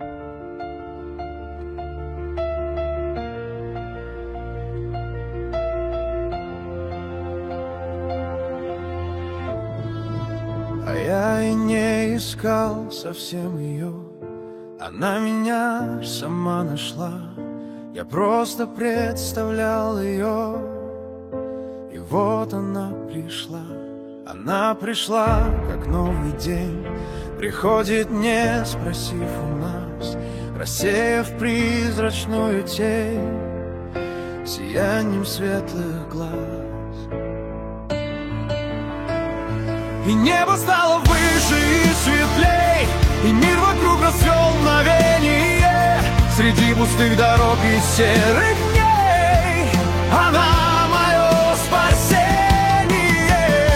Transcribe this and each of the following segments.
А я и не искал совсем ее, она меня сама нашла. Я просто представлял ее, и вот она пришла. Она пришла, как новый день приходит, не спросив у нас, рассеяв призрачную тень сиянием светлых глаз. И небо стало выше и светлей, и мир вокруг расцвел мгновение. Среди пустых дорог и серых дней она мое спасение.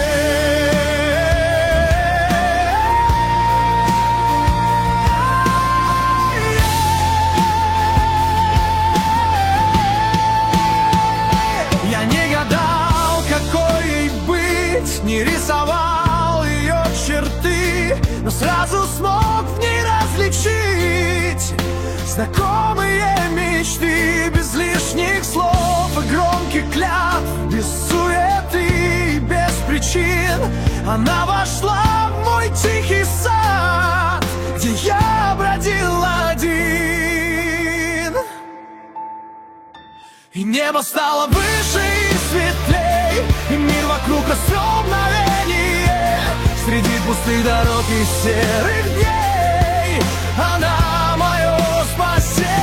Я не гадал, какой ей быть, не рисовал ее черты, но сразу смог в ней различить знакомые мечты, без лишних слов и громких клятв, без суеты и без причин. Она вошла в мой тихий сад, где я бродил один. И небо стало выше и светлей, и мир вокруг расцвел мгновение. Среди пустых дорог и серых дней она мое спасение.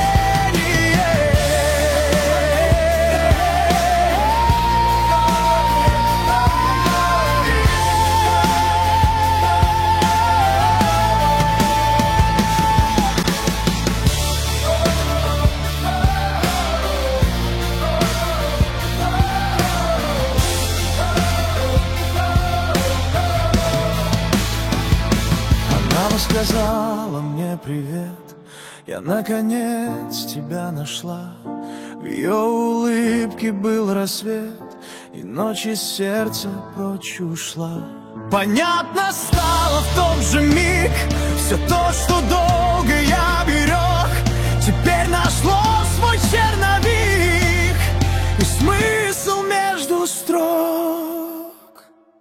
Она сказала мне привет, я наконец тебя нашла. В ее улыбке был рассвет, и ночь из сердца прочь ушла. Понятно стало в тот же миг все то, что долго я берег, теперь нашло свой черновик и смысл между строк.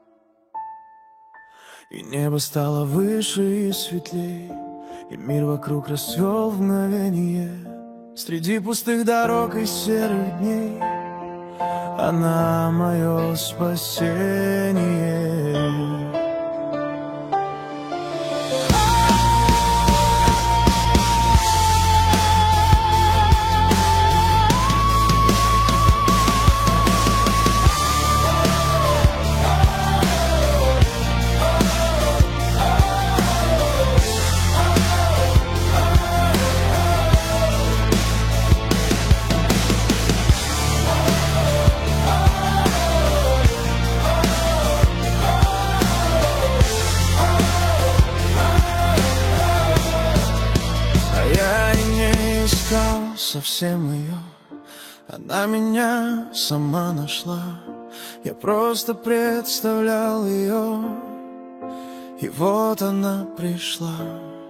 И небо стало выше и светлей, и мир вокруг расцвел в мгновение. Среди пустых дорог и серых дней она мое спасение. Совсем ее, она меня сама нашла. Я просто представлял ее, и вот она пришла.